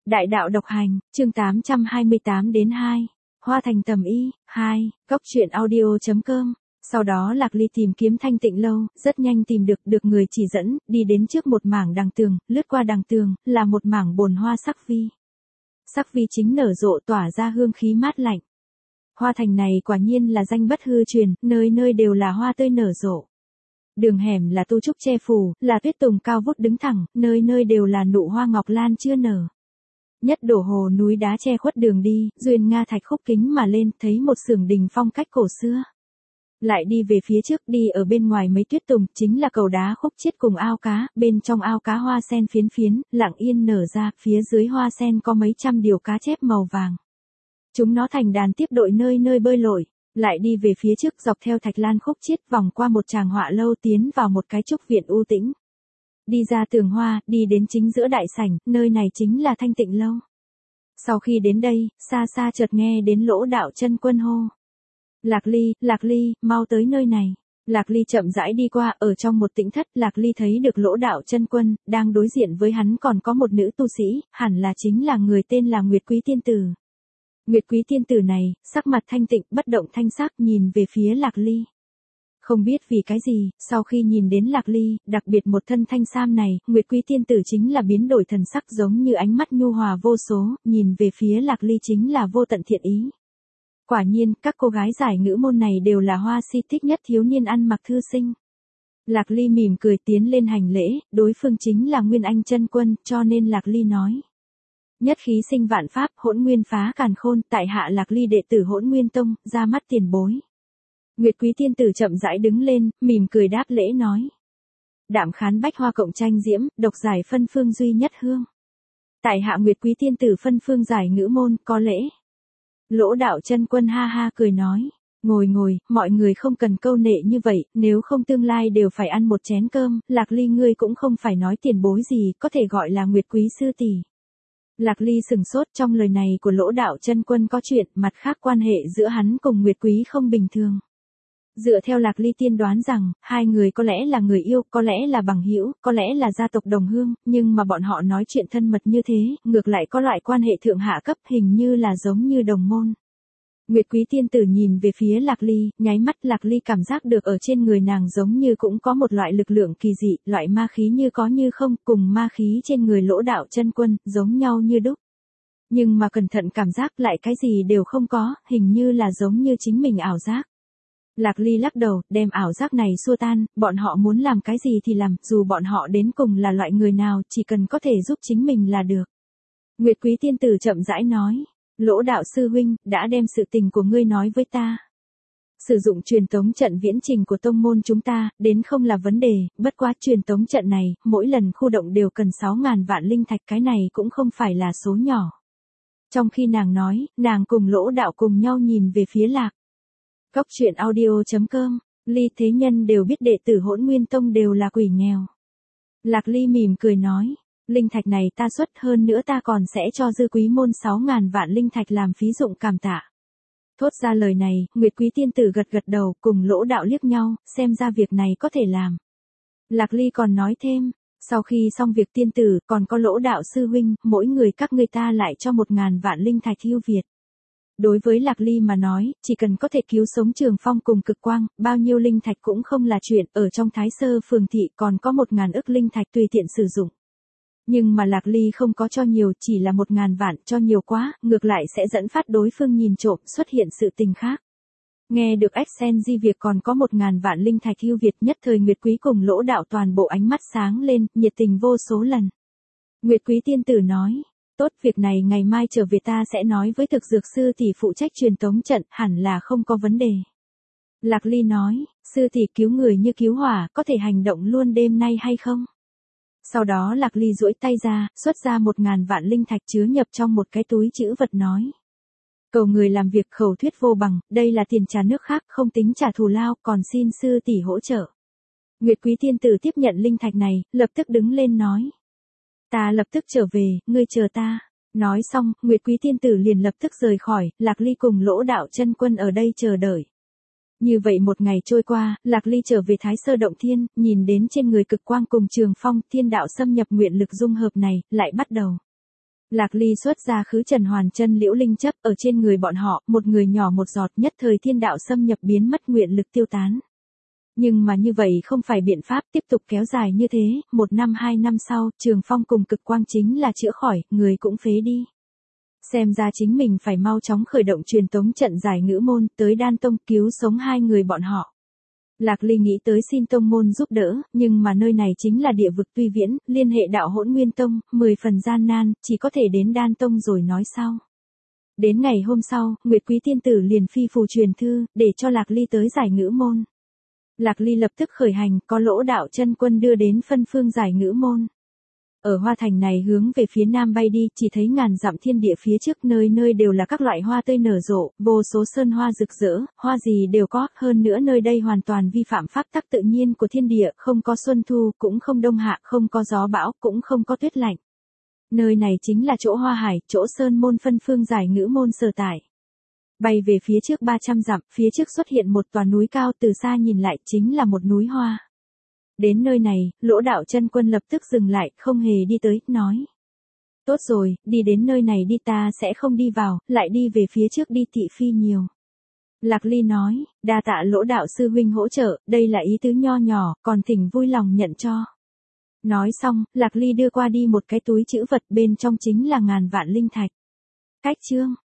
Đại đạo độc hành, chương 828 đến 2. Hoa thành tầm y, 2, góc truyện audio.com. Sau đó Lạc Ly tìm kiếm thanh tịnh lâu, rất nhanh tìm được người chỉ dẫn, đi đến trước một mảng đằng tường, lướt qua đằng tường, là một mảng bồn hoa sắc vi. Sắc vi chính nở rộ tỏa ra hương khí mát lạnh. Hoa thành này quả nhiên là danh bất hư truyền, nơi nơi đều là hoa tươi nở rộ. Đường hẻm là tu trúc che phủ, là tuyết tùng cao vút đứng thẳng, nơi nơi đều là nụ hoa ngọc lan chưa nở. Nhất đổ hồ núi đá che khuất đường đi, duyên nga thạch khúc kính mà lên, thấy một xưởng đình phong cách cổ xưa. Lại đi về phía trước, đi ở bên ngoài mấy tuyết tùng, chính là cầu đá khúc chiết cùng ao cá, bên trong ao cá hoa sen phiến phiến, lặng yên nở ra, phía dưới hoa sen có mấy trăm điều cá chép màu vàng. Chúng nó thành đàn tiếp đội nơi nơi bơi lội. Lại đi về phía trước dọc theo thạch lan khúc chiết vòng qua một tràng họa lâu tiến vào một cái trúc viện u tĩnh. Đi ra tường hoa, đi đến chính giữa đại sảnh, nơi này chính là thanh tịnh lâu. Sau khi đến đây, xa xa chợt nghe đến Lỗ Đạo Chân Quân hô. Lạc Ly, mau tới nơi này. Lạc Ly chậm rãi đi qua, ở trong một tĩnh thất, Lạc Ly thấy được Lỗ Đạo Chân Quân, đang đối diện với hắn còn có một nữ tu sĩ, hẳn là chính là người tên là Nguyệt Quý Tiên Tử. Nguyệt Quý Tiên Tử này, sắc mặt thanh tịnh, bất động thanh sắc nhìn về phía Lạc Ly. Không biết vì cái gì, sau khi nhìn đến Lạc Ly, đặc biệt một thân thanh sam này, Nguyệt Quý Tiên Tử chính là biến đổi thần sắc giống như ánh mắt nhu hòa vô số, nhìn về phía Lạc Ly chính là vô tận thiện ý. Quả nhiên, các cô gái giải ngữ môn này đều là hoa si thích nhất thiếu niên ăn mặc thư sinh. Lạc Ly mỉm cười tiến lên hành lễ, đối phương chính là Nguyên Anh Chân Quân, cho nên Lạc Ly nói. Nhất khí sinh vạn pháp, hỗn nguyên phá càn khôn, tại hạ Lạc Ly đệ tử Hỗn Nguyên Tông, ra mắt tiền bối. Nguyệt Quý Tiên Tử chậm rãi đứng lên, mỉm cười đáp lễ nói. Đạm khán bách hoa cộng tranh diễm, độc giải phân phương duy nhất hương. Tại hạ Nguyệt Quý Tiên Tử phân phương giải ngữ môn, có lễ. Lỗ Đạo Chân Quân ha ha cười nói. Ngồi, mọi người không cần câu nệ như vậy, nếu không tương lai đều phải ăn một chén cơm, Lạc Ly ngươi cũng không phải nói tiền bối gì, có thể gọi là Nguyệt Quý sư tỷ. Lạc Ly sừng sốt, trong lời này của Lỗ Đạo Chân Quân có chuyện, mặt khác quan hệ giữa hắn cùng Nguyệt Quý không bình thường. Dựa theo Lạc Ly tiên đoán rằng, hai người có lẽ là người yêu, có lẽ là bằng hữu, có lẽ là gia tộc đồng hương, nhưng mà bọn họ nói chuyện thân mật như thế, ngược lại có loại quan hệ thượng hạ cấp, hình như là giống như đồng môn. Nguyệt Quý Tiên Tử nhìn về phía Lạc Ly, nháy mắt Lạc Ly cảm giác được ở trên người nàng giống như cũng có một loại lực lượng kỳ dị, loại ma khí như có như không, cùng ma khí trên người Lỗ Đạo Chân Quân, giống nhau như đúc. Nhưng mà cẩn thận cảm giác lại cái gì đều không có, hình như là giống như chính mình ảo giác. Lạc Ly lắc đầu, đem ảo giác này xua tan, bọn họ muốn làm cái gì thì làm, dù bọn họ đến cùng là loại người nào, chỉ cần có thể giúp chính mình là được. Nguyệt Quý Tiên Tử chậm rãi nói. Lỗ đạo sư huynh, đã đem sự tình của ngươi nói với ta. Sử dụng truyền tống trận viễn trình của tông môn chúng ta, đến không là vấn đề, bất quá truyền tống trận này, mỗi lần khu động đều cần 6.000 vạn linh thạch, cái này cũng không phải là số nhỏ. Trong khi nàng nói, nàng cùng Lỗ đạo cùng nhau nhìn về phía Lạc. Góc truyện audio.com, Ly thế nhân đều biết đệ tử Hỗn Nguyên Tông đều là quỷ nghèo. Lạc Ly mỉm cười nói. Linh thạch này ta xuất, hơn nữa ta còn sẽ cho dư quý môn 6.000 vạn linh thạch làm phí dụng cảm tạ. Thốt ra lời này, Nguyệt Quý Tiên Tử gật đầu, cùng Lỗ đạo liếc nhau, xem ra việc này có thể làm. Lạc Ly còn nói thêm, sau khi xong việc tiên tử, còn có Lỗ đạo sư huynh, mỗi người các ngươi ta lại cho 1.000 vạn linh thạch ưu việt. Đối với Lạc Ly mà nói, chỉ cần có thể cứu sống Trường Phong cùng Cực Quang, bao nhiêu linh thạch cũng không là chuyện, ở trong Thái Sơ phường thị còn có 1.000 ức linh thạch tùy tiện sử dụng. Nhưng mà Lạc Ly không có cho nhiều, chỉ là 1.000 vạn, cho nhiều quá, ngược lại sẽ dẫn phát đối phương nhìn trộm, xuất hiện sự tình khác. Nghe được Di việc còn có 1.000 vạn linh thạch ưu việt, nhất thời Nguyệt Quý cùng Lỗ đạo toàn bộ ánh mắt sáng lên, nhiệt tình vô số lần. Nguyệt Quý Tiên Tử nói, tốt, việc này ngày mai trở về ta sẽ nói với thực dược sư tỷ phụ trách truyền tống trận, hẳn là không có vấn đề. Lạc Ly nói, sư tỷ cứu người như cứu hỏa, có thể hành động luôn đêm nay hay không? Sau đó Lạc Ly duỗi tay ra, xuất ra 1.000 vạn linh thạch chứa nhập trong một cái túi chữ vật nói. Cầu người làm việc khẩu thuyết vô bằng, đây là tiền trả nước khác, không tính trả thù lao, còn xin sư tỷ hỗ trợ. Nguyệt Quý Tiên Tử tiếp nhận linh thạch này, lập tức đứng lên nói. Ta lập tức trở về, ngươi chờ ta. Nói xong, Nguyệt Quý Tiên Tử liền lập tức rời khỏi, Lạc Ly cùng Lỗ Đạo Chân Quân ở đây chờ đợi. Như vậy một ngày trôi qua, Lạc Ly trở về Thái Sơ Động Thiên, nhìn đến trên người Cực Quang cùng Trường Phong, thiên đạo xâm nhập nguyện lực dung hợp này, lại bắt đầu. Lạc Ly xuất ra khứ trần hoàn chân liễu linh chấp ở trên người bọn họ, một người nhỏ một giọt, nhất thời thiên đạo xâm nhập biến mất, nguyện lực tiêu tán. Nhưng mà như vậy không phải biện pháp, tiếp tục kéo dài như thế, 1 năm 2 năm sau, Trường Phong cùng Cực Quang chính là chữa khỏi, người cũng phế đi. Xem ra chính mình phải mau chóng khởi động truyền tống trận giải ngữ môn, tới Đan Tông cứu sống hai người bọn họ. Lạc Ly nghĩ tới xin tông môn giúp đỡ, nhưng mà nơi này chính là địa vực tuy viễn, liên hệ đạo Hỗn Nguyên Tông, 10 phần gian nan, chỉ có thể đến Đan Tông rồi nói sau. Đến ngày hôm sau, Nguyệt Quý Tiên Tử liền phi phù truyền thư, để cho Lạc Ly tới giải ngữ môn. Lạc Ly lập tức khởi hành, có Lỗ đạo chân quân đưa đến phân phương giải ngữ môn. Ở Hoa Thành này hướng về phía nam bay đi, chỉ thấy ngàn dặm thiên địa phía trước, nơi nơi đều là các loại hoa tươi nở rộ, vô số sơn hoa rực rỡ, hoa gì đều có, hơn nữa nơi đây hoàn toàn vi phạm pháp tắc tự nhiên của thiên địa, không có xuân thu, cũng không đông hạ, không có gió bão, cũng không có tuyết lạnh. Nơi này chính là chỗ Hoa Hải, chỗ sơn môn phân phương giải ngữ môn sở tại. Bay về phía trước 300 dặm, phía trước xuất hiện một tòa núi cao, từ xa nhìn lại chính là một núi hoa. Đến nơi này, Lỗ đạo chân quân lập tức dừng lại, không hề đi tới, nói. Tốt rồi, đi đến nơi này đi, ta sẽ không đi vào, lại đi về phía trước đi, thị phi nhiều. Lạc Ly nói, đa tạ Lỗ đạo sư huynh hỗ trợ, đây là ý tứ nho nhỏ, còn thỉnh vui lòng nhận cho. Nói xong, Lạc Ly đưa qua đi một cái túi trữ vật, bên trong chính là ngàn vạn linh thạch. Cách chương.